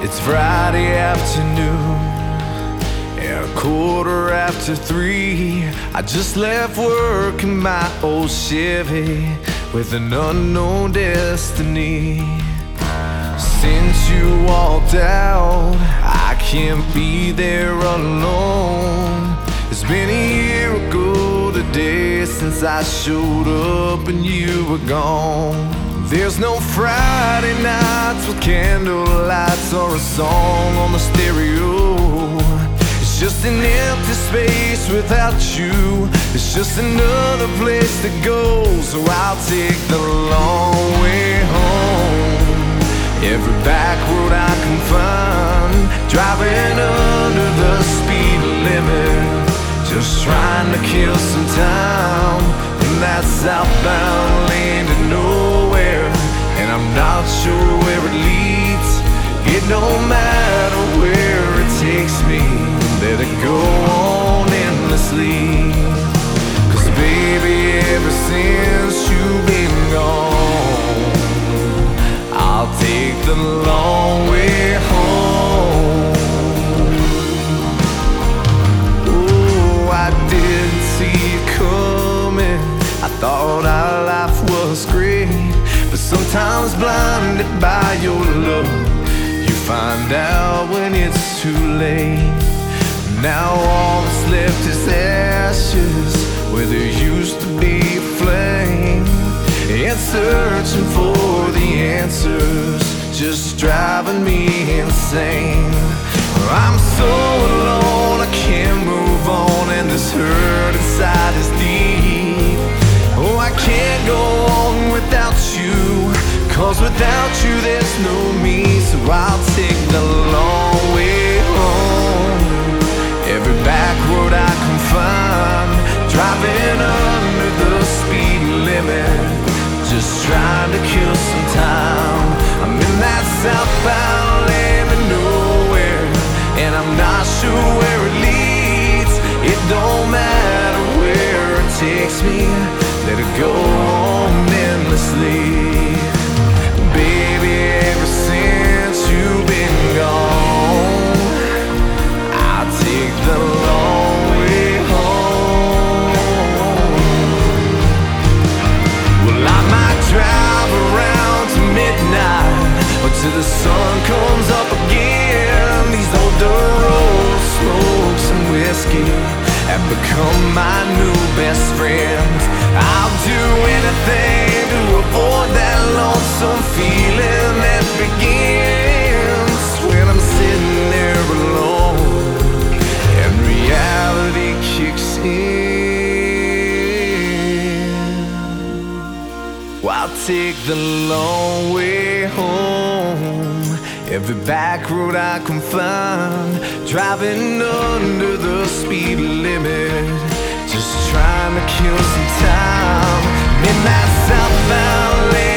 It's Friday afternoon and 3:15. I just left work in my old Chevy with an unknown destiny. Since you walked out, I can't be there alone. It's been a year ago today since I showed up and you were gone. There's no Friday nights with candlelights or a song on the stereo. It's just an empty space without you. It's just another place to go. So I'll take the long way home. Every back road I can find, driving under the speed limit, just trying to kill some time. And that southbound lane to nowhere, and I'm not sure where it leads. It don't matter where it takes me, let it go on endlessly. 'Cause baby, ever since you've been gone, I'll take the long way home. Oh, I didn't see it coming. I thought our life was great, but sometimes blinded by your love, you find out when it's too late. Now all that's left is ashes where there used to be a flame, and searching for the answers just driving me insane. I'm so alone, I can't move on, and this hurt inside is deep. Oh, I can't go on without you, 'cause without you there's no me. So I'll take the long way home. Every back road I can find, driving under the speed limit, just trying to kill some time. I'm in that southbound lane to nowhere, and I'm not sure where it leads. It don't matter where it takes me, let it go on endlessly. Baby, ever since you've been gone, I'll take the long way home. Well, I might drive around to midnight or till the sun comes up again. These old dirt roads, smoke some whiskey, have become my new best friends. I'll do anything to avoid that lonesome feeling that begins when I'm sitting there alone and reality kicks in. Well, I'll take the long way home. Every back road I can find, driving under the speed limit, just trying to kill some time. In that southbound lane